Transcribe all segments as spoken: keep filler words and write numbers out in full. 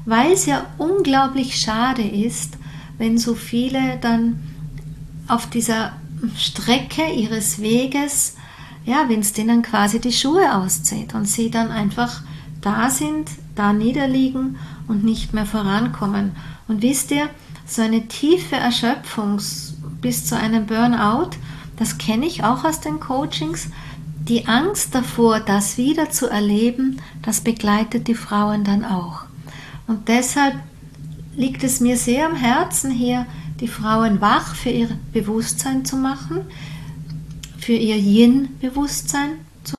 weil es ja unglaublich schade ist, wenn so viele dann auf dieser Strecke ihres Weges, ja, wenn es denen quasi die Schuhe auszieht und sie dann einfach da sind, da niederliegen und nicht mehr vorankommen. Und wisst ihr, so eine tiefe Erschöpfung bis zu einem Burnout, das kenne ich auch aus den Coachings. Die Angst davor, das wieder zu erleben, das begleitet die Frauen dann auch. Und deshalb liegt es mir sehr am Herzen, hier die Frauen wach für ihr Bewusstsein zu machen, für ihr Yin-Bewusstsein zu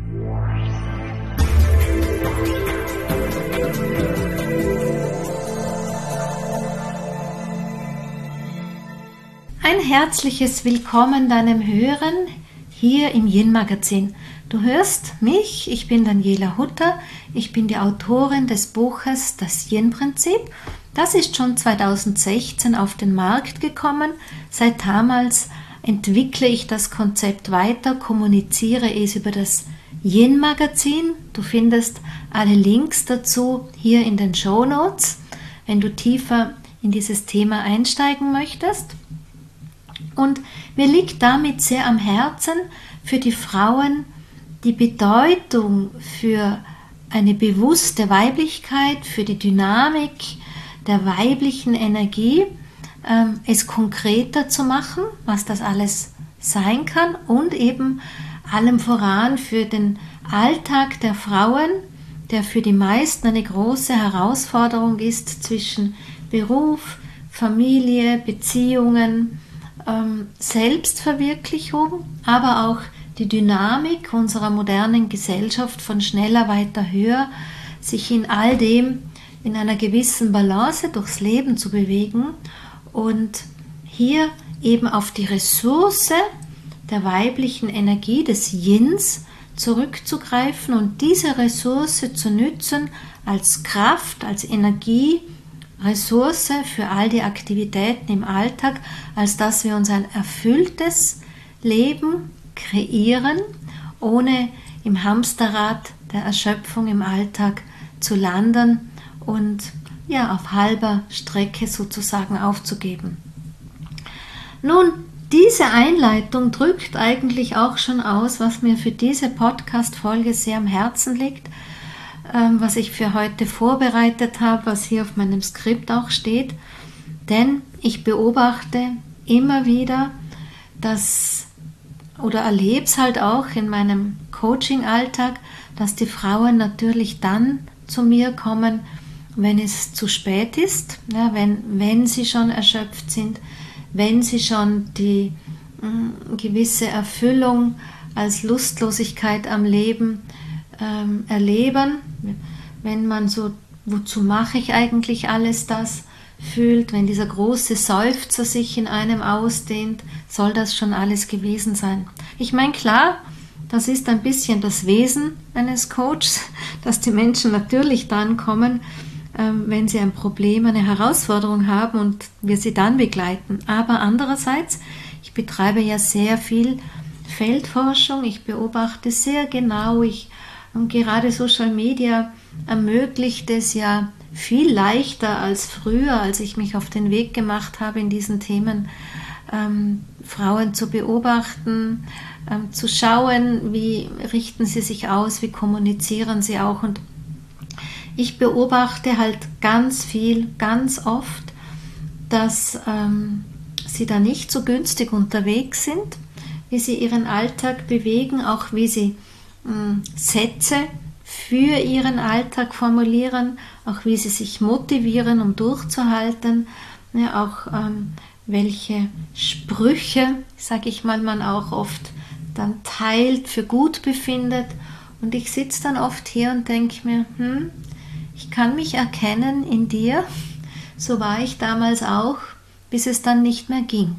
Ein herzliches Willkommen deinem Hören hier im Yin-Magazin. Du hörst mich, ich bin Daniela Hutter, ich bin die Autorin des Buches Das Yin-Prinzip. Das ist schon zweitausendsechzehn auf den Markt gekommen. Seit damals entwickle ich das Konzept weiter, kommuniziere es über das Yin-Magazin. Du findest alle Links dazu hier in den Shownotes, wenn du tiefer in dieses Thema einsteigen möchtest. Und mir liegt damit sehr am Herzen, für die Frauen die Bedeutung für eine bewusste Weiblichkeit, für die Dynamik der weiblichen Energie, ähm, es konkreter zu machen, was das alles sein kann und eben allem voran für den Alltag der Frauen, der für die meisten eine große Herausforderung ist zwischen Beruf, Familie, Beziehungen, ähm, Selbstverwirklichung, aber auch die Dynamik unserer modernen Gesellschaft von schneller, weiter, höher, sich in all dem in einer gewissen Balance durchs Leben zu bewegen und hier eben auf die Ressource der weiblichen Energie, des Yins, zurückzugreifen und diese Ressource zu nützen als Kraft, als Energie, Ressource für all die Aktivitäten im Alltag, als dass wir uns ein erfülltes Leben kreieren, ohne im Hamsterrad der Erschöpfung im Alltag zu landen und ja, auf halber Strecke sozusagen aufzugeben. Nun, diese Einleitung drückt eigentlich auch schon aus, was mir für diese Podcast-Folge sehr am Herzen liegt, ähm, was ich für heute vorbereitet habe, was hier auf meinem Skript auch steht. Denn ich beobachte immer wieder, dass oder erlebe es halt auch in meinem Coaching-Alltag, dass die Frauen natürlich dann zu mir kommen, wenn es zu spät ist, ja, wenn, wenn sie schon erschöpft sind, wenn sie schon die mh, gewisse Erfüllung als Lustlosigkeit am Leben ähm, erleben, wenn man so, wozu mache ich eigentlich alles das, fühlt, wenn dieser große Seufzer sich in einem ausdehnt, soll das schon alles gewesen sein. Ich meine, klar, das ist ein bisschen das Wesen eines Coaches, dass die Menschen natürlich dann kommen, wenn sie ein Problem, eine Herausforderung haben und wir sie dann begleiten. Aber andererseits, ich betreibe ja sehr viel Feldforschung, ich beobachte sehr genau, ich, und gerade Social Media ermöglicht es ja viel leichter als früher, als ich mich auf den Weg gemacht habe in diesen Themen, ähm, Frauen zu beobachten, ähm, zu schauen, wie richten sie sich aus, wie kommunizieren sie auch. Und ich beobachte halt ganz viel, ganz oft, dass ähm, sie da nicht so günstig unterwegs sind, wie sie ihren Alltag bewegen, auch wie sie ähm, Sätze für ihren Alltag formulieren, auch wie sie sich motivieren, um durchzuhalten, ja, auch ähm, welche Sprüche, sage ich mal, man auch oft dann teilt, für gut befindet. Und ich sitze dann oft hier und denke mir, hm, ich kann mich erkennen in dir, so war ich damals auch, bis es dann nicht mehr ging.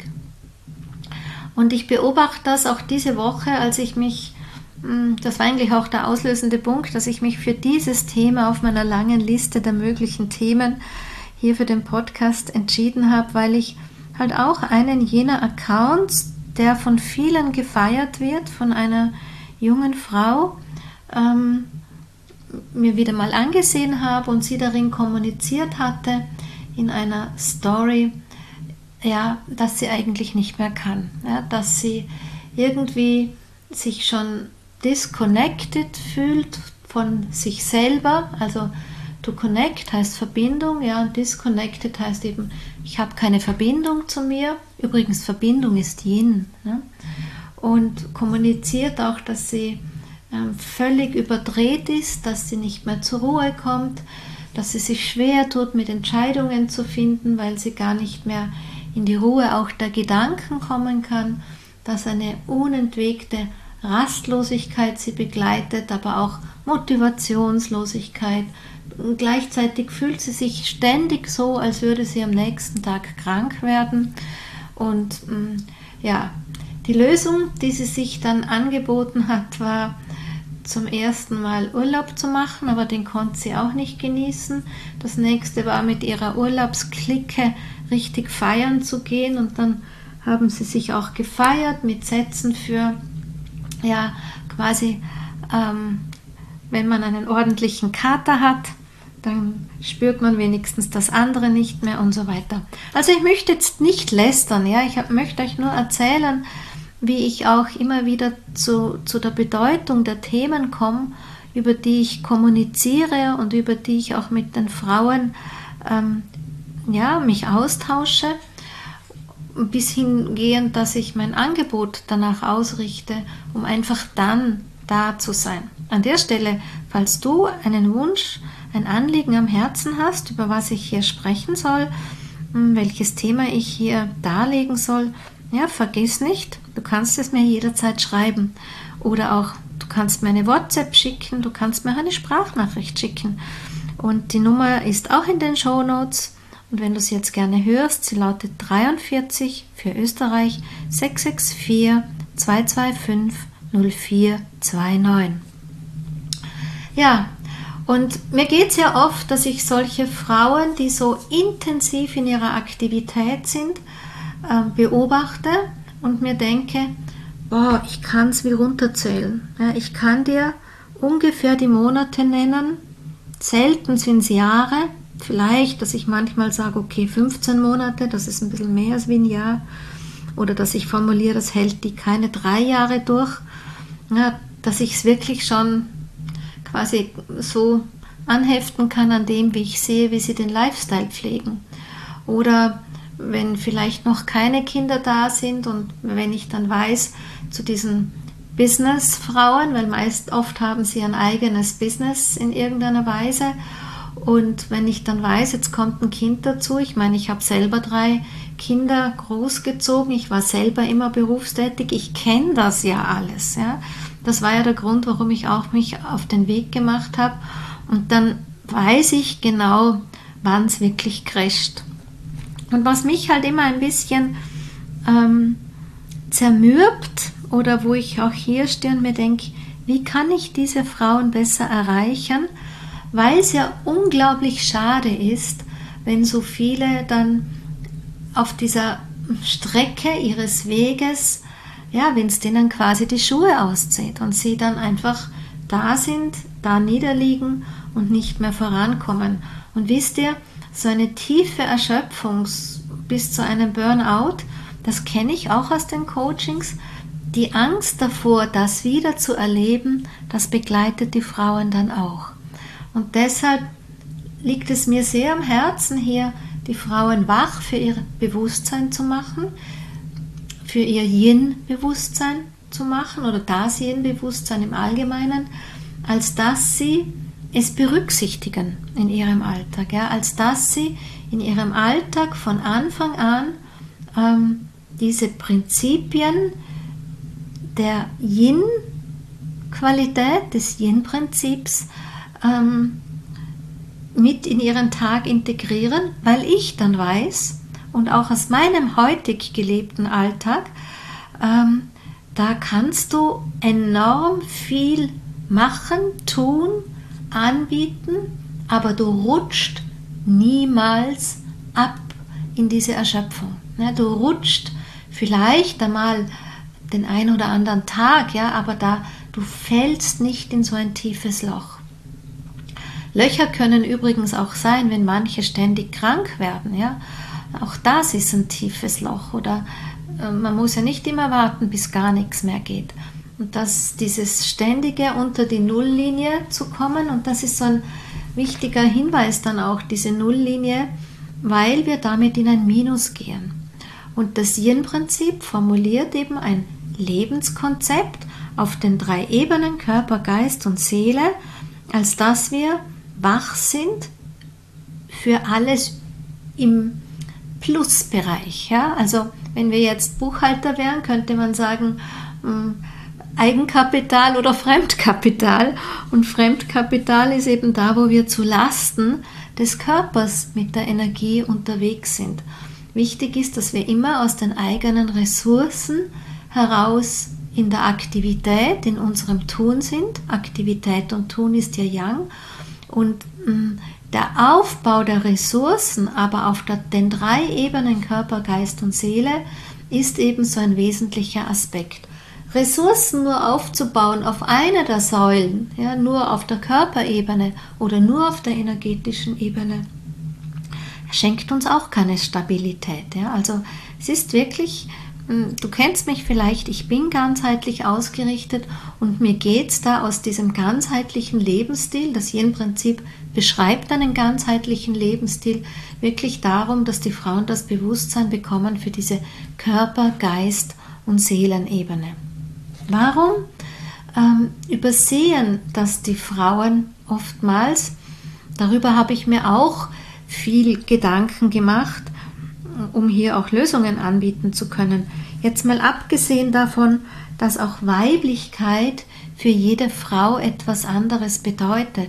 Und ich beobachte das auch diese Woche, als ich mich, das war eigentlich auch der auslösende Punkt, dass ich mich für dieses Thema auf meiner langen Liste der möglichen Themen hier für den Podcast entschieden habe, weil ich halt auch einen jener Accounts, der von vielen gefeiert wird, von einer jungen Frau, ähm, mir wieder mal angesehen habe und sie darin kommuniziert hatte, in einer Story, ja, dass sie eigentlich nicht mehr kann, ja, dass sie irgendwie sich schon disconnected fühlt von sich selber. Also to connect heißt Verbindung, ja, und disconnected heißt eben, ich habe keine Verbindung zu mir. Übrigens, Verbindung ist Yin, ne? Und kommuniziert auch, dass sie ähm, völlig überdreht ist, dass sie nicht mehr zur Ruhe kommt, dass sie sich schwer tut, mit Entscheidungen zu finden, weil sie gar nicht mehr in die Ruhe auch der Gedanken kommen kann, dass eine unentwegte Rastlosigkeit sie begleitet, aber auch Motivationslosigkeit. Und gleichzeitig fühlt sie sich ständig so, als würde sie am nächsten Tag krank werden. Und ja, die Lösung, die sie sich dann angeboten hat, war zum ersten Mal Urlaub zu machen, aber den konnte sie auch nicht genießen. Das nächste war, mit ihrer Urlaubsklicke richtig feiern zu gehen, und dann haben sie sich auch gefeiert mit Sätzen für, ja, quasi, ähm, wenn man einen ordentlichen Kater hat, dann spürt man wenigstens das andere nicht mehr und so weiter. Also ich möchte jetzt nicht lästern, ja, ich hab, möchte euch nur erzählen, wie ich auch immer wieder zu, zu der Bedeutung der Themen komme, über die ich kommuniziere und über die ich auch mit den Frauen ähm, ja, mich austausche, bis hingehend, dass ich mein Angebot danach ausrichte, um einfach dann da zu sein. An der Stelle, falls du einen Wunsch, ein Anliegen am Herzen hast, über was ich hier sprechen soll, welches Thema ich hier darlegen soll, ja, vergiss nicht, du kannst es mir jederzeit schreiben, oder auch du kannst mir eine WhatsApp schicken, du kannst mir eine Sprachnachricht schicken, und die Nummer ist auch in den Shownotes. Und wenn du sie jetzt gerne hörst, sie lautet dreiundvierzig für Österreich sechs sechs vier zwei zwei fünf null vier zwei neun. Ja, und mir geht es ja oft, dass ich solche Frauen, die so intensiv in ihrer Aktivität sind, äh, beobachte und mir denke, boah, ich kann es wie runterzählen. Ja, ich kann dir ungefähr die Monate nennen, selten sind es Jahre. Vielleicht, dass ich manchmal sage, okay, fünfzehn Monate, das ist ein bisschen mehr als wie ein Jahr. Oder dass ich formuliere, das hält die keine drei Jahre durch. Ja, dass ich es wirklich schon quasi so anheften kann an dem, wie ich sehe, wie sie den Lifestyle pflegen. Oder wenn vielleicht noch keine Kinder da sind und wenn ich dann weiß, zu diesen Businessfrauen, weil meist oft haben sie ein eigenes Business in irgendeiner Weise. Und wenn ich dann weiß, jetzt kommt ein Kind dazu, ich meine, ich habe selber drei Kinder großgezogen, ich war selber immer berufstätig, ich kenne das ja alles. Ja. Das war ja der Grund, warum ich auch mich auf den Weg gemacht habe. Und dann weiß ich genau, wann es wirklich crasht. Und was mich halt immer ein bisschen ähm, zermürbt, oder wo ich auch hier stehe und mir denke, wie kann ich diese Frauen besser erreichen, weil es ja unglaublich schade ist, wenn so viele dann auf dieser Strecke ihres Weges, ja, wenn es denen quasi die Schuhe auszieht und sie dann einfach da sind, da niederliegen und nicht mehr vorankommen. Und wisst ihr, so eine tiefe Erschöpfung bis zu einem Burnout, das kenne ich auch aus den Coachings. Die Angst davor, das wieder zu erleben, das begleitet die Frauen dann auch. Und deshalb liegt es mir sehr am Herzen, hier die Frauen wach für ihr Bewusstsein zu machen, für ihr Yin-Bewusstsein zu machen oder das Yin-Bewusstsein im Allgemeinen, als dass sie es berücksichtigen in ihrem Alltag, ja, als dass sie in ihrem Alltag von Anfang an ähm, diese Prinzipien der Yin-Qualität, des Yin-Prinzips ähm, mit in ihren Tag integrieren, weil ich dann weiß und auch aus meinem heutig gelebten Alltag, ähm, da kannst du enorm viel machen, tun, anbieten, aber du rutscht niemals ab in diese Erschöpfung. Ja, du rutscht vielleicht einmal den ein oder anderen Tag, ja, aber da du fällst nicht in so ein tiefes Loch. Löcher können übrigens auch sein, wenn manche ständig krank werden. Ja? Auch das ist ein tiefes Loch. Oder äh, man muss ja nicht immer warten, bis gar nichts mehr geht. Und das, dieses ständige unter die Nulllinie zu kommen, und das ist so ein wichtiger Hinweis dann auch, diese Nulllinie, weil wir damit in ein Minus gehen. Und das Yin-Prinzip formuliert eben ein Lebenskonzept auf den drei Ebenen Körper, Geist und Seele, als dass wir wach sind für alles im Plusbereich. Ja? Also wenn wir jetzt Buchhalter wären, könnte man sagen, mh, Eigenkapital oder Fremdkapital. Und Fremdkapital ist eben da, wo wir zu Lasten des Körpers mit der Energie unterwegs sind. Wichtig ist, dass wir immer aus den eigenen Ressourcen heraus in der Aktivität, in unserem Tun sind. Aktivität und Tun ist ja Yang. Und mh, der Aufbau der Ressourcen, aber auf der, den drei Ebenen Körper, Geist und Seele, ist eben so ein wesentlicher Aspekt. Ressourcen nur aufzubauen auf einer der Säulen, ja, nur auf der Körperebene oder nur auf der energetischen Ebene, schenkt uns auch keine Stabilität. Ja. Also es ist wirklich, du kennst mich vielleicht, ich bin ganzheitlich ausgerichtet und mir geht es da aus diesem ganzheitlichen Lebensstil, das Yin-Prinzip beschreibt einen ganzheitlichen Lebensstil, wirklich darum, dass die Frauen das Bewusstsein bekommen für diese Körper-, Geist- und Seelenebene. Warum ähm, übersehen das die Frauen oftmals? Darüber habe ich mir auch viel Gedanken gemacht, um hier auch Lösungen anbieten zu können. Jetzt mal abgesehen davon, dass auch Weiblichkeit für jede Frau etwas anderes bedeutet.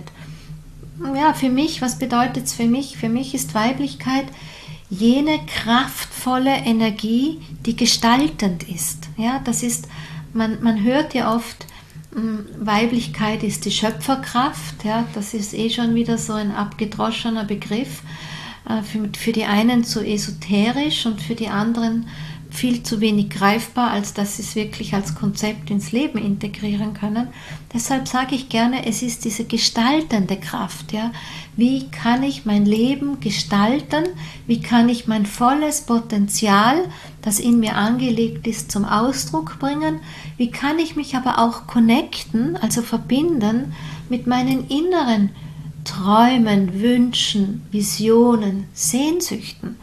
Ja, für mich, was bedeutet es für mich? Für mich ist Weiblichkeit jene kraftvolle Energie, die gestaltend ist. Ja, das ist Man, man hört ja oft, Weiblichkeit ist die Schöpferkraft, ja, das ist eh schon wieder so ein abgedroschener Begriff, äh, für, für die einen zu esoterisch und für die anderen viel zu wenig greifbar, als dass sie es wirklich als Konzept ins Leben integrieren können. Deshalb sage ich gerne, es ist diese gestaltende Kraft. Ja? Wie kann ich mein Leben gestalten? Wie kann ich mein volles Potenzial, das in mir angelegt ist, zum Ausdruck bringen? Wie kann ich mich aber auch connecten, also verbinden mit meinen inneren Träumen, Wünschen, Visionen, Sehnsüchten?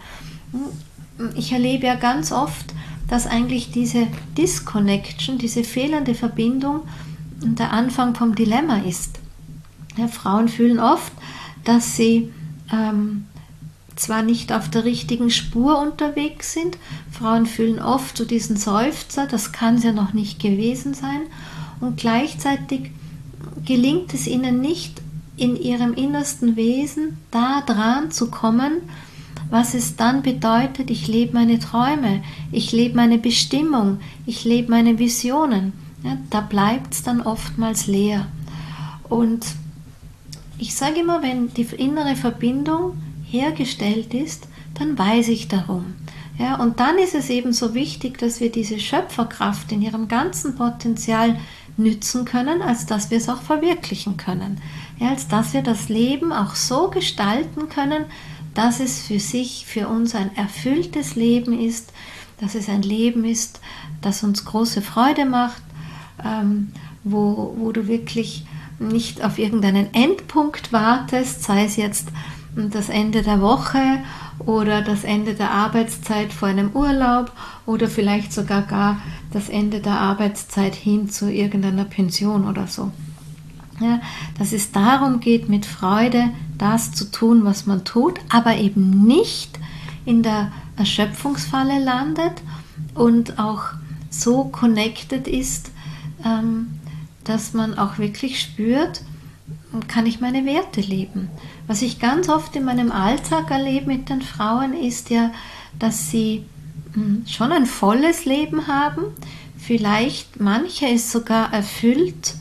Ich erlebe ja ganz oft, dass eigentlich diese Disconnection, diese fehlende Verbindung der Anfang vom Dilemma ist. Ja, Frauen fühlen oft, dass sie ähm, zwar nicht auf der richtigen Spur unterwegs sind, Frauen fühlen oft so diesen Seufzer, das kann es ja noch nicht gewesen sein, und gleichzeitig gelingt es ihnen nicht, in ihrem innersten Wesen da dran zu kommen, was es dann bedeutet, ich lebe meine Träume, ich lebe meine Bestimmung, ich lebe meine Visionen. Ja, da bleibt es dann oftmals leer. Und ich sage immer, wenn die innere Verbindung hergestellt ist, dann weiß ich darum. Ja, und dann ist es eben so wichtig, dass wir diese Schöpferkraft in ihrem ganzen Potenzial nützen können, als dass wir es auch verwirklichen können. Ja, als dass wir das Leben auch so gestalten können, dass es für sich, für uns ein erfülltes Leben ist, dass es ein Leben ist, das uns große Freude macht, ähm, wo, wo du wirklich nicht auf irgendeinen Endpunkt wartest, sei es jetzt das Ende der Woche oder das Ende der Arbeitszeit vor einem Urlaub oder vielleicht sogar gar das Ende der Arbeitszeit hin zu irgendeiner Pension oder so. Ja, dass es darum geht, mit Freude das zu tun, was man tut, aber eben nicht in der Erschöpfungsfalle landet und auch so connected ist, ähm, dass man auch wirklich spürt, kann ich meine Werte leben. Was ich ganz oft in meinem Alltag erlebe mit den Frauen ist ja, dass sie mh, schon ein volles Leben haben, vielleicht manche es sogar erfüllt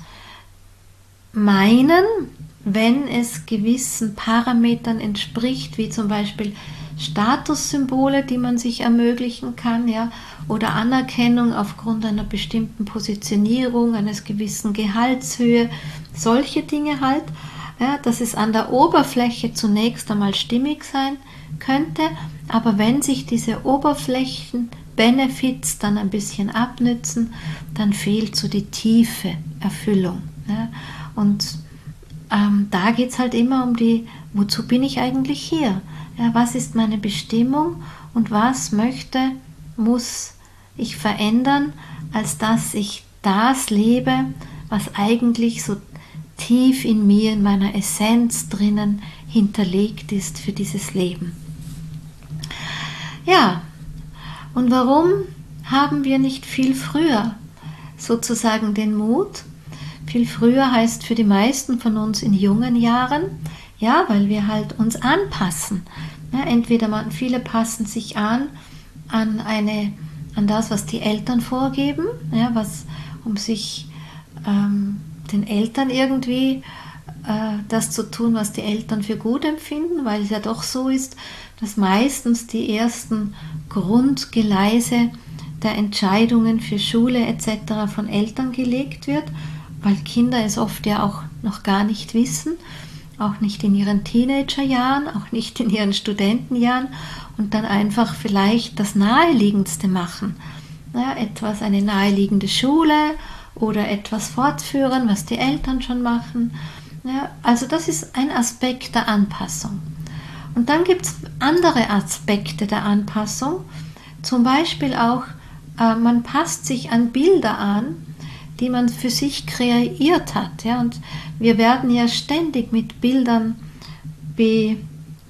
meinen, wenn es gewissen Parametern entspricht, wie zum Beispiel Statussymbole, die man sich ermöglichen kann, ja, oder Anerkennung aufgrund einer bestimmten Positionierung, eines gewissen Gehaltshöhe, solche Dinge halt. ja, dass es an der Oberfläche zunächst einmal stimmig sein könnte, aber wenn sich diese Oberflächen-Benefits dann ein bisschen abnützen, dann fehlt so die tiefe Erfüllung. Ja. Und ähm, da geht es halt immer um die, wozu bin ich eigentlich hier? Ja, was ist meine Bestimmung und was möchte, muss ich verändern, als dass ich das lebe, was eigentlich so tief in mir, in meiner Essenz drinnen hinterlegt ist für dieses Leben. Ja, und warum haben wir nicht viel früher sozusagen den Mut? Viel früher heißt für die meisten von uns in jungen Jahren, ja, weil wir halt uns anpassen. Ja, entweder man, viele passen sich an an eine, an das, was die Eltern vorgeben, ja, was um sich ähm, den Eltern irgendwie äh, das zu tun, was die Eltern für gut empfinden, weil es ja doch so ist, dass meistens die ersten Grundgeleise der Entscheidungen für Schule et cetera von Eltern gelegt wird, weil Kinder es oft ja auch noch gar nicht wissen, auch nicht in ihren Teenagerjahren, auch nicht in ihren Studentenjahren und dann einfach vielleicht das Naheliegendste machen. Ja, etwas, eine naheliegende Schule oder etwas fortführen, was die Eltern schon machen. Ja, also das ist ein Aspekt der Anpassung. Und dann gibt es andere Aspekte der Anpassung, zum Beispiel auch, äh, man passt sich an Bilder an, die man für sich kreiert hat. Ja? Und wir werden ja ständig mit Bildern besendet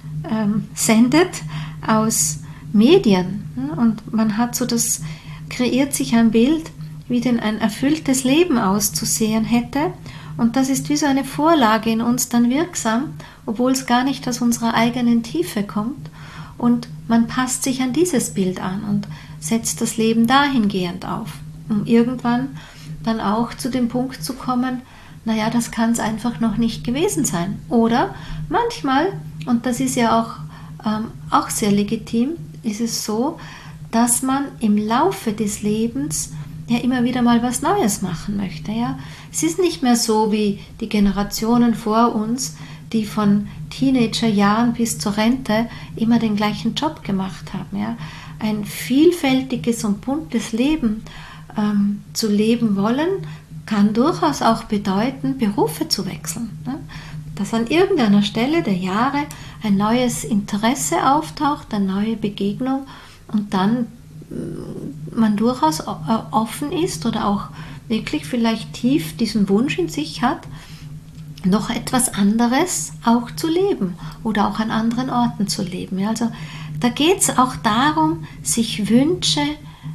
aus Medien. Und man hat so das, kreiert sich ein Bild, wie denn ein erfülltes Leben auszusehen hätte. Und das ist wie so eine Vorlage in uns dann wirksam, obwohl es gar nicht aus unserer eigenen Tiefe kommt. Und man passt sich an dieses Bild an und setzt das Leben dahingehend auf, um irgendwann dann auch zu dem Punkt zu kommen, naja, das kann es einfach noch nicht gewesen sein. Oder manchmal, und das ist ja auch, ähm, auch sehr legitim, ist es so, dass man im Laufe des Lebens ja immer wieder mal was Neues machen möchte. Ja? Es ist nicht mehr so wie die Generationen vor uns, die von Teenagerjahren bis zur Rente immer den gleichen Job gemacht haben. Ja? Ein vielfältiges und buntes Leben ähm, zu leben wollen, kann durchaus auch bedeuten, Berufe zu wechseln. Ne? Dass an irgendeiner Stelle der Jahre ein neues Interesse auftaucht, eine neue Begegnung und dann man durchaus offen ist oder auch wirklich vielleicht tief diesen Wunsch in sich hat, noch etwas anderes auch zu leben oder auch an anderen Orten zu leben. Also da geht es auch darum, sich Wünsche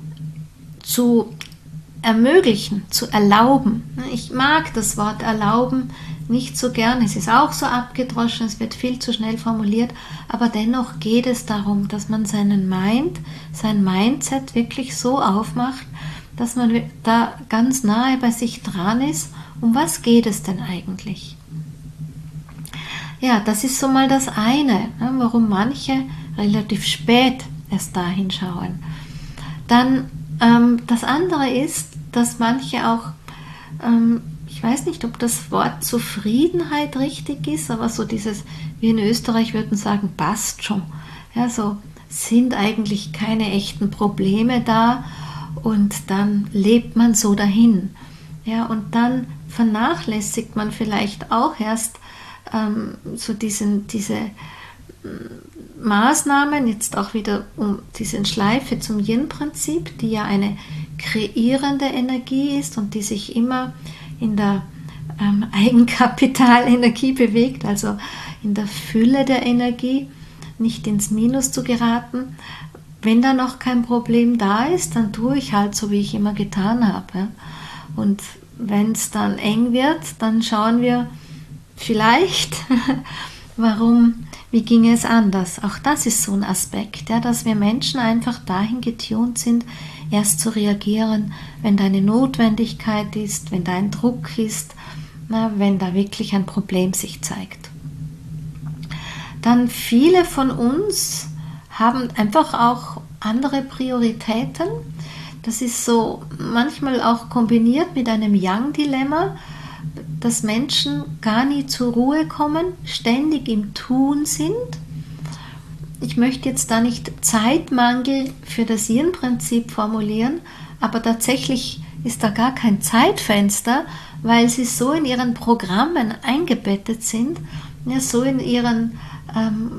zu ermöglichen, zu erlauben. Ich mag das Wort erlauben nicht so gern, es ist auch so abgedroschen, es wird viel zu schnell formuliert, aber dennoch geht es darum, dass man seinen Mind, sein Mindset wirklich so aufmacht, dass man da ganz nahe bei sich dran ist, um was geht es denn eigentlich? Ja, das ist so mal das eine, warum manche relativ spät erst da hinschauen. Dann ähm, das andere ist, dass manche auch, ähm, ich weiß nicht, ob das Wort Zufriedenheit richtig ist, aber so dieses, wir in Österreich würden sagen, passt schon. Ja, so sind eigentlich keine echten Probleme da und dann lebt man so dahin. Ja, und dann vernachlässigt man vielleicht auch erst ähm, so diesen, diese äh, Maßnahmen, jetzt auch wieder um diese Schleife zum Yin-Prinzip, die ja eine kreierende Energie ist und die sich immer in der ähm, Eigenkapitalenergie bewegt, also in der Fülle der Energie, nicht ins Minus zu geraten. Wenn da noch kein Problem da ist, dann tue ich halt so, wie ich immer getan habe. Ja? Und wenn es dann eng wird, dann schauen wir vielleicht, warum, wie ginge es anders. Auch das ist so ein Aspekt, ja, dass wir Menschen einfach dahin getunt sind, erst zu reagieren, wenn da eine Notwendigkeit ist, wenn da ein Druck ist, na, wenn da wirklich ein Problem sich zeigt. Dann viele von uns haben einfach auch andere Prioritäten. Das ist so manchmal auch kombiniert mit einem Yang-Dilemma. dass Menschen gar nie zur Ruhe kommen, ständig im Tun sind. Ich möchte jetzt da nicht Zeitmangel für das Yin-Prinzip formulieren, aber tatsächlich ist da gar kein Zeitfenster, weil sie so in ihren Programmen eingebettet sind, ja, so in ihren ähm,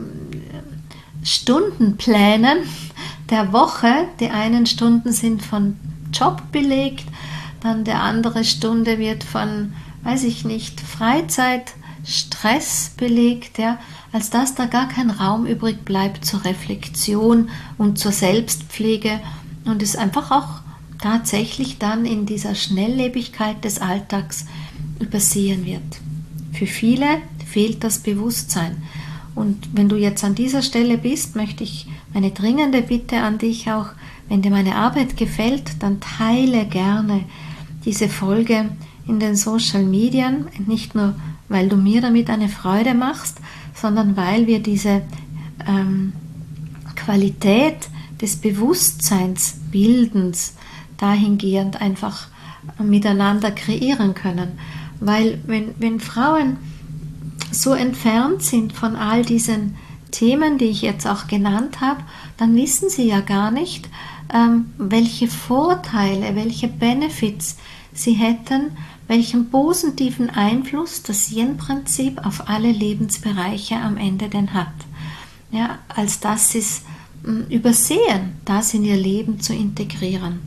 Stundenplänen der Woche. Die einen Stunden sind von Job belegt, dann der andere Stunde wird von, weiß ich nicht, Freizeit, Stress belegt, ja, als dass da gar kein Raum übrig bleibt zur Reflexion und zur Selbstpflege und es einfach auch tatsächlich dann in dieser Schnelllebigkeit des Alltags übersehen wird. Für viele fehlt das Bewusstsein. Und wenn du jetzt an dieser Stelle bist, möchte ich meine dringende Bitte an dich auch, wenn dir meine Arbeit gefällt, dann teile gerne diese Folge in den Social Medien, nicht nur, weil du mir damit eine Freude machst, sondern weil wir diese ähm, Qualität des Bewusstseinsbildens dahingehend einfach miteinander kreieren können. Weil wenn, wenn Frauen so entfernt sind von all diesen Themen, die ich jetzt auch genannt habe, dann wissen sie ja gar nicht, ähm, welche Vorteile, welche Benefits sie hätten, welchen positiven Einfluss das Yin-Prinzip auf alle Lebensbereiche am Ende denn hat. Ja, als dass sie es ähm, übersehen, das in ihr Leben zu integrieren.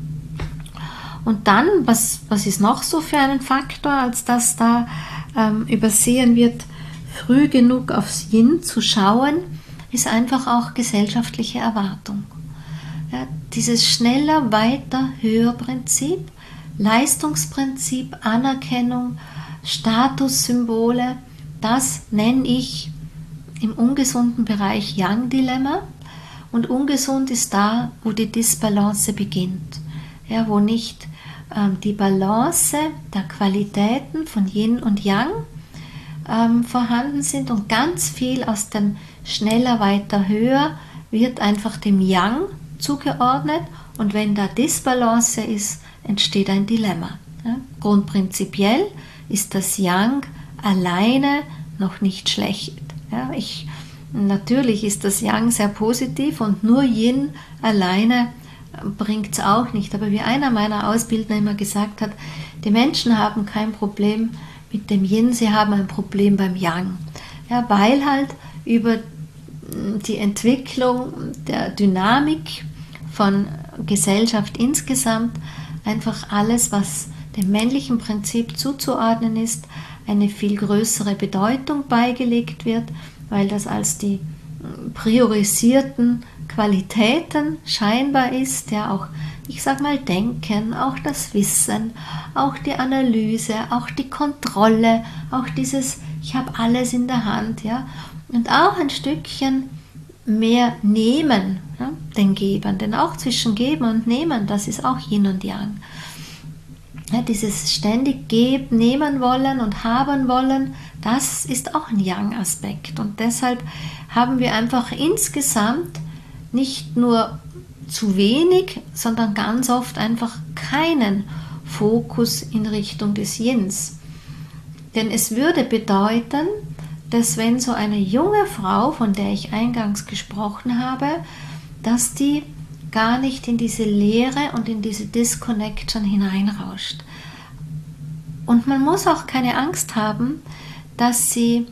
Und dann, was, was ist noch so für einen Faktor, als dass da ähm, übersehen wird, früh genug aufs Yin zu schauen, ist einfach auch gesellschaftliche Erwartung. Ja, dieses schneller, weiter, höher Prinzip, Leistungsprinzip, Anerkennung, Statussymbole, das nenne ich im ungesunden Bereich Yang-Dilemma. Und ungesund ist da, wo die Disbalance beginnt, ja, wo nicht ähm, die Balance der Qualitäten von Yin und Yang ähm, vorhanden sind und ganz viel aus dem schneller, weiter, höher wird einfach dem Yang zugeordnet und wenn da Disbalance ist, entsteht ein Dilemma. Ja? Grundprinzipiell ist das Yang alleine noch nicht schlecht. Ja? Ich, natürlich ist das Yang sehr positiv und nur Yin alleine bringt es auch nicht. Aber wie einer meiner Ausbildner immer gesagt hat, die Menschen haben kein Problem mit dem Yin, sie haben ein Problem beim Yang. Ja, weil halt über die Entwicklung der Dynamik von Gesellschaft insgesamt einfach alles, was dem männlichen Prinzip zuzuordnen ist, eine viel größere Bedeutung beigelegt wird, weil das als die priorisierten Qualitäten scheinbar ist, ja auch, ich sag mal, Denken, auch das Wissen, auch die Analyse, auch die Kontrolle, auch dieses, ich habe alles in der Hand, ja, und auch ein Stückchen mehr Nehmen, ja, den Gebern, denn auch zwischen Geben und Nehmen, das ist auch Yin und Yang. Ja, dieses ständig geben, nehmen wollen und haben wollen, das ist auch ein Yang-Aspekt und deshalb haben wir einfach insgesamt nicht nur zu wenig, sondern ganz oft einfach keinen Fokus in Richtung des Yins. Denn es würde bedeuten, dass wenn so eine junge Frau, von der ich eingangs gesprochen habe, dass die gar nicht in diese Leere und in diese Disconnection hineinrauscht. Und man muss auch keine Angst haben, dass sie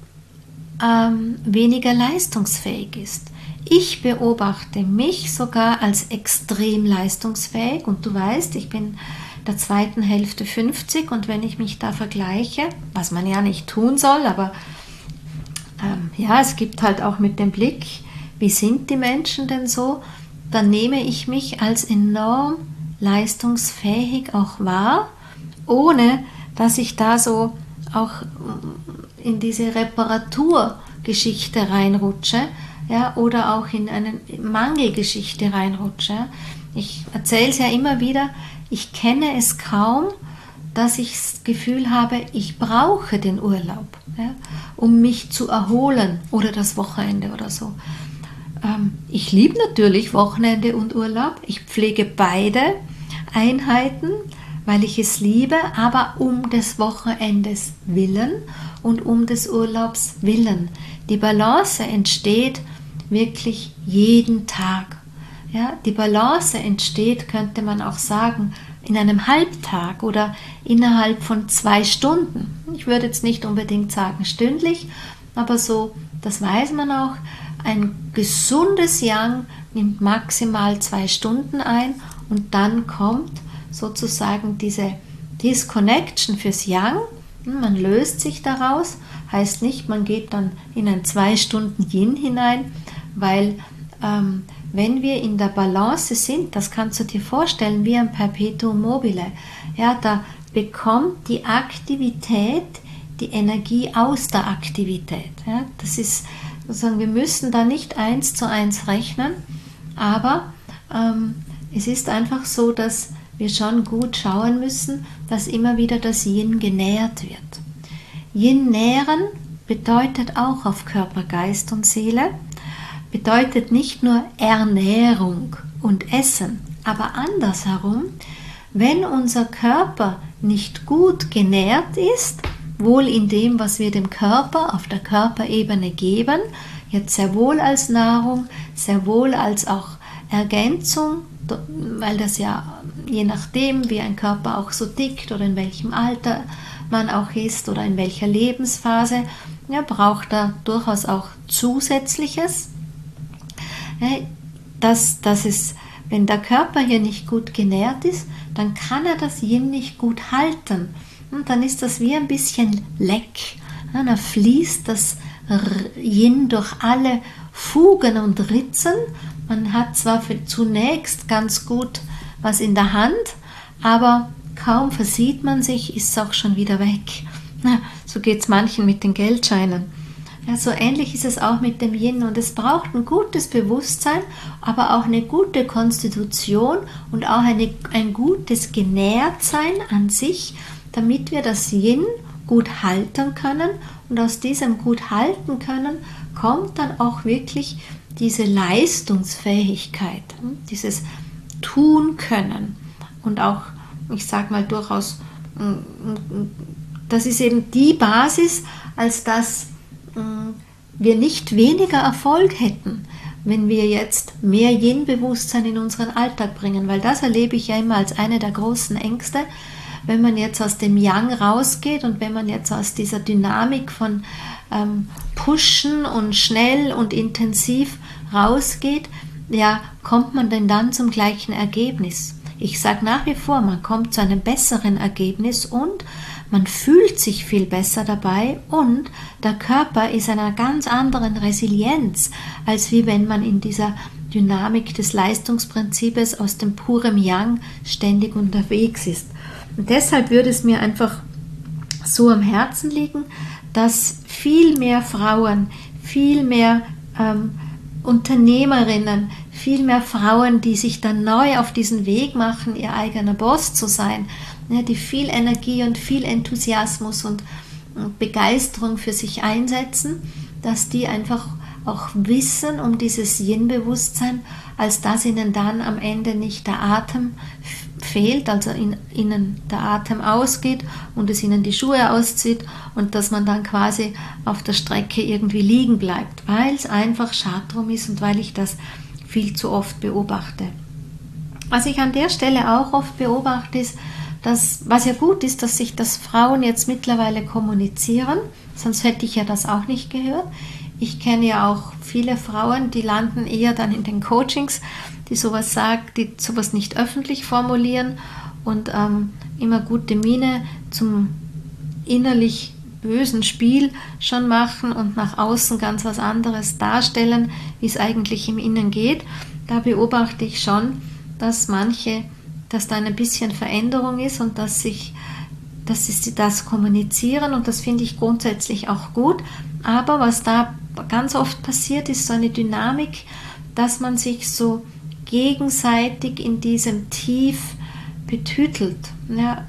ähm, weniger leistungsfähig ist. Ich beobachte mich sogar als extrem leistungsfähig und du weißt, ich bin der zweiten Hälfte fünfzig und wenn ich mich da vergleiche, was man ja nicht tun soll, aber ähm, ja, es gibt halt auch mit dem Blick, wie sind die Menschen denn so, dann nehme ich mich als enorm leistungsfähig auch wahr, ohne dass ich da so auch in diese Reparaturgeschichte reinrutsche, ja, oder auch in eine Mangelgeschichte reinrutsche. Ich erzähle es ja immer wieder, ich kenne es kaum, dass ich das Gefühl habe, ich brauche den Urlaub, ja, um mich zu erholen oder das Wochenende oder so. Ähm, ich liebe natürlich Wochenende und Urlaub, ich pflege beide Einheiten, weil ich es liebe, aber um des Wochenendes willen und um des Urlaubs willen. Die Balance entsteht wirklich jeden Tag. Ja, die Balance entsteht, könnte man auch sagen, in einem Halbtag oder innerhalb von zwei Stunden. Ich würde jetzt nicht unbedingt sagen stündlich, aber so, das weiß man auch, ein gesundes Yang nimmt maximal zwei Stunden ein und dann kommt sozusagen diese Disconnection fürs Yang. Man löst sich daraus, heißt nicht, man geht dann in ein zwei Stunden Yin hinein, weil ähm, wenn wir in der Balance sind, das kannst du dir vorstellen wie ein Perpetuum mobile, ja, da bekommt die Aktivität die Energie aus der Aktivität. Ja, das ist sozusagen, wir müssen da nicht eins zu eins rechnen, aber ähm, es ist einfach so, dass wir schon gut schauen müssen, dass immer wieder das Yin genährt wird. Yin nähren bedeutet auch auf Körper, Geist und Seele, bedeutet nicht nur Ernährung und Essen, aber andersherum, wenn unser Körper nicht gut genährt ist, wohl in dem, was wir dem Körper auf der Körperebene geben, jetzt sehr wohl als Nahrung, sehr wohl als auch Ergänzung, weil das ja je nachdem, wie ein Körper auch so tickt oder in welchem Alter man auch ist oder in welcher Lebensphase, ja, braucht er durchaus auch Zusätzliches. Dass, dass es, wenn der Körper hier nicht gut genährt ist, dann kann er das Yin nicht gut halten. Und dann ist das wie ein bisschen leck. Ja, dann fließt das Yin durch alle Fugen und Ritzen. Man hat zwar für zunächst ganz gut was in der Hand, aber kaum versieht man sich, ist es auch schon wieder weg. Ja, so geht es manchen mit den Geldscheinen. Ja, so ähnlich ist es auch mit dem Yin und es braucht ein gutes Bewusstsein, aber auch eine gute Konstitution und auch eine, ein gutes Genährtsein an sich, damit wir das Yin gut halten können und aus diesem gut halten können kommt dann auch wirklich diese Leistungsfähigkeit, dieses Tun können und auch, ich sage mal durchaus, das ist eben die Basis, als dass wir nicht weniger Erfolg hätten, wenn wir jetzt mehr Yin-Bewusstsein in unseren Alltag bringen, weil das erlebe ich ja immer als eine der großen Ängste, wenn man jetzt aus dem Yang rausgeht und wenn man jetzt aus dieser Dynamik von ähm, Pushen und schnell und intensiv rausgeht, ja, kommt man denn dann zum gleichen Ergebnis? Ich sage nach wie vor, man kommt zu einem besseren Ergebnis und man fühlt sich viel besser dabei und der Körper ist in einer ganz anderen Resilienz, als wie wenn man in dieser Dynamik des Leistungsprinzips aus dem purem Yang ständig unterwegs ist. Und deshalb würde es mir einfach so am Herzen liegen, dass viel mehr Frauen, viel mehr ähm, Unternehmerinnen, viel mehr Frauen, die sich dann neu auf diesen Weg machen, ihr eigener Boss zu sein, ja, die viel Energie und viel Enthusiasmus und, und Begeisterung für sich einsetzen, dass die einfach auch wissen um dieses Yin-Bewusstsein, als dass ihnen dann am Ende nicht der Atem fehlt, also in, ihnen der Atem ausgeht und es ihnen die Schuhe auszieht und dass man dann quasi auf der Strecke irgendwie liegen bleibt, weil es einfach schade drum ist und weil ich das viel zu oft beobachte. Was ich an der Stelle auch oft beobachte, ist, dass, was ja gut ist, dass sich das Frauen jetzt mittlerweile kommunizieren, sonst hätte ich ja das auch nicht gehört. Ich kenne ja auch viele Frauen, die landen eher dann in den Coachings, die sowas sagen, die sowas nicht öffentlich formulieren und ähm, immer gute Miene zum innerlich bösen Spiel schon machen und nach außen ganz was anderes darstellen, wie es eigentlich im Innen geht. Da beobachte ich schon, dass manche, dass da ein bisschen Veränderung ist und dass sich, dass sie das kommunizieren und das finde ich grundsätzlich auch gut. Aber was da ganz oft passiert, ist so eine Dynamik, dass man sich so gegenseitig in diesem Tief betütelt, ja,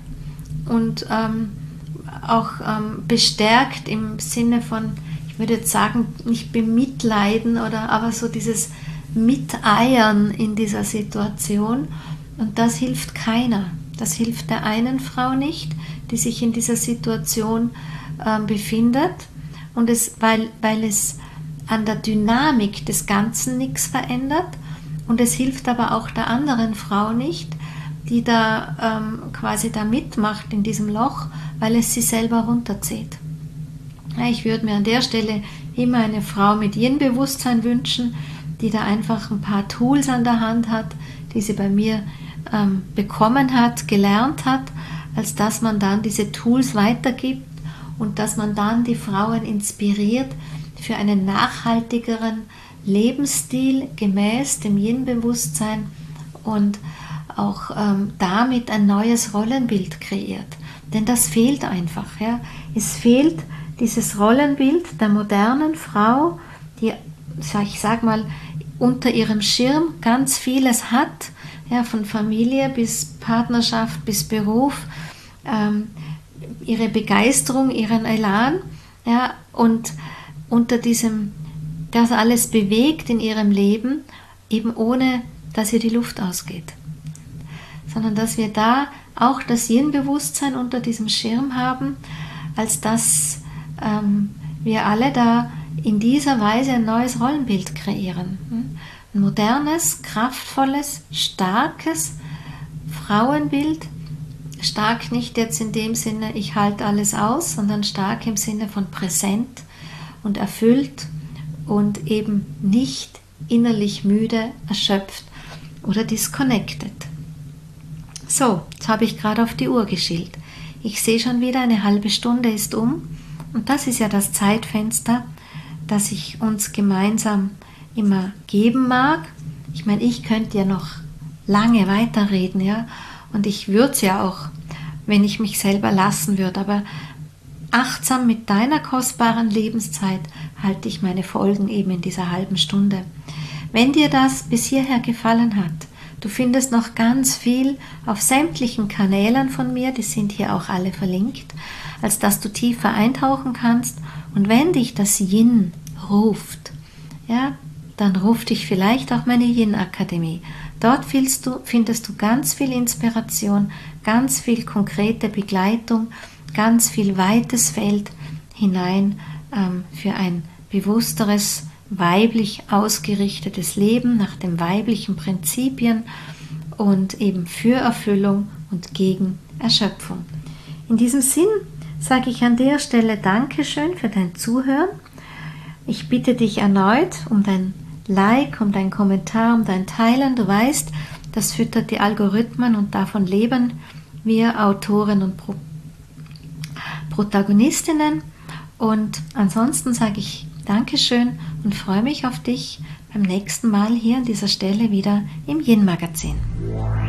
und ähm, auch ähm, bestärkt im Sinne von, ich würde jetzt sagen, nicht bemitleiden, oder aber so dieses Miteiern in dieser Situation und das hilft keiner. Das hilft der einen Frau nicht, die sich in dieser Situation äh, befindet, und es, weil, weil es an der Dynamik des Ganzen nichts verändert, und es hilft aber auch der anderen Frau nicht, die da ähm, quasi da mitmacht in diesem Loch, weil es sie selber runterzieht. Ja, ich würde mir an der Stelle immer eine Frau mit Yin-Bewusstsein wünschen, die da einfach ein paar Tools an der Hand hat, die sie bei mir ähm, bekommen hat, gelernt hat, als dass man dann diese Tools weitergibt und dass man dann die Frauen inspiriert für einen nachhaltigeren Lebensstil gemäß dem Yin-Bewusstsein und auch ähm, damit ein neues Rollenbild kreiert. Denn das fehlt einfach. Ja. Es fehlt dieses Rollenbild der modernen Frau, die, ich sag mal, unter ihrem Schirm ganz vieles hat, ja, von Familie bis Partnerschaft bis Beruf, ähm, ihre Begeisterung, ihren Elan, ja, und unter diesem, das alles bewegt in ihrem Leben, eben ohne, dass ihr die Luft ausgeht. Sondern dass wir da auch das Yin-Bewusstsein unter diesem Schirm haben, als dass ähm, wir alle da in dieser Weise ein neues Rollenbild kreieren. Ein modernes, kraftvolles, starkes Frauenbild. Stark nicht jetzt in dem Sinne, ich halte alles aus, sondern stark im Sinne von präsent und erfüllt und eben nicht innerlich müde, erschöpft oder disconnected. So, jetzt habe ich gerade auf die Uhr geschielt. Ich sehe schon wieder, eine halbe Stunde ist um, und das ist ja das Zeitfenster, das ich uns gemeinsam immer geben mag. Ich meine, ich könnte ja noch lange weiterreden, ja, und ich würde es ja auch, wenn ich mich selber lassen würde, aber achtsam mit deiner kostbaren Lebenszeit halte ich meine Folgen eben in dieser halben Stunde. Wenn dir das bis hierher gefallen hat, du findest noch ganz viel auf sämtlichen Kanälen von mir, die sind hier auch alle verlinkt, als dass du tiefer eintauchen kannst, und wenn dich das Yin ruft, ja, dann ruft dich vielleicht auch meine Yin-Akademie. Dort findest du, findest du ganz viel Inspiration, ganz viel konkrete Begleitung, ganz viel weites Feld hinein ähm, für ein bewussteres, weiblich ausgerichtetes Leben nach den weiblichen Prinzipien und eben für Erfüllung und gegen Erschöpfung. In diesem Sinn sage ich an der Stelle Dankeschön für dein Zuhören. Ich bitte dich erneut um dein Like, um dein Kommentar, um dein Teilen. Du weißt, das füttert die Algorithmen und davon leben wir Autoren und Pro- Protagonistinnen. Und ansonsten sage ich Dankeschön und freue mich auf dich beim nächsten Mal hier an dieser Stelle wieder im Yin-Magazin.